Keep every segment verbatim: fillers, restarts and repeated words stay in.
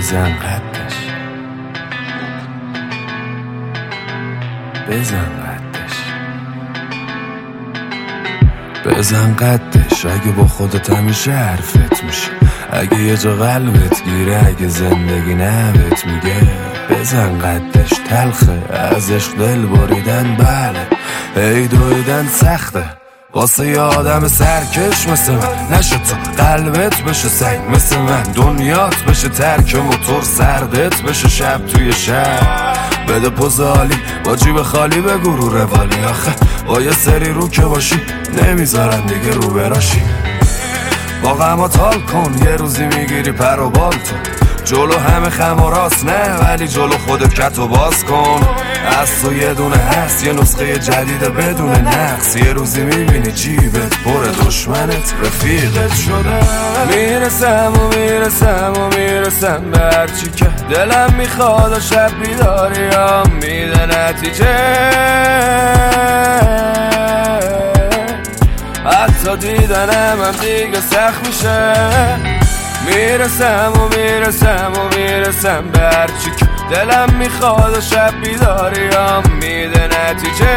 بزن قدش، بزن قدش، بزن قدش. اگه با خودت همیشه حرفت میشه، اگه یه جا قلبت گیره، اگه زندگی نبت میگه بزن قدش. تلخه از عشق دل بریدن، بله ای دویدن سخته واسه یه آدم سرکش مثل من. نشه تو قلبت بشه سنگ مثل من، دنیات بشه ترک موتور، سردت بشه شب توی شب. بده پوز عالی با جیب خالی بگو رو روالی، آخه با یه سری رو که باشی نمیذارن دیگه رو براشی. با غمات حال کن، یه روزی میگیری پر و بال تو. جلو همه خم و راست نه، ولی جلو خودت کت و باز کن. از تو یه دونه هست، یه نسخه جدید بدون نقص. یه روزی میبینی جیبت پر دشمنت رفیقت شده. میرسم و میرسم و میرسم به هرچی که دلم میخواد و شب بیداریم میده نتیجه. حتی دیدنم هم دیگه سخت میشه. میرسم و میرسم و میرسم به هرچی که دلم میخواد و شب بیداریم میده نتیجه.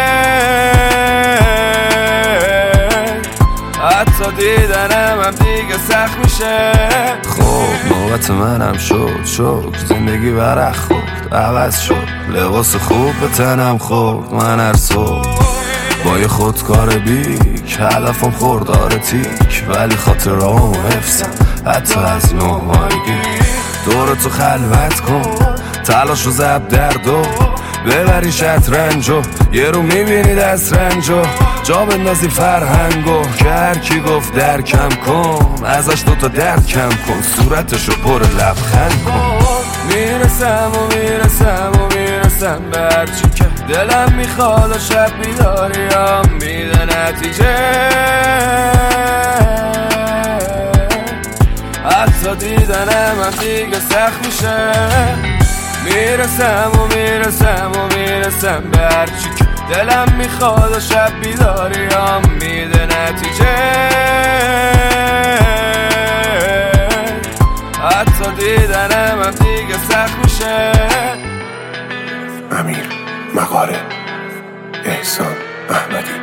حتی دیدنم هم دیگه سخت میشه. خب نوبت منم شد، شد زندگی ورق خورد، عوض شد لباس خوب به تنم خورد. من هر صبح با یه خودکار بیک، هدفم خوردار تیک، ولی خاطرامو حفظم حتی از نومایگی. دور تو خلوت کن، تلاش و زب دردو ببری شطرنجو. یه رو میبینی دست رنجو، جا بندازی فرهنگو. که هر کی گفت درکم کن، ازش دوتا درد کم کن، صورتشو پر لبخند کن. میرسم و میرسم و میرسم به هرچی که دلم میخواد و شب بیداریم میده نتیجه. حتی دیدنم هم دیگه سخت میشه. میرسم و میرسم و میرسم به هرچی که دلم میخواد و شب بیداریم میده نتیجه. حتی دیدنم هم دیگه سخت میشه. امیر مقاله، احسان احمدی.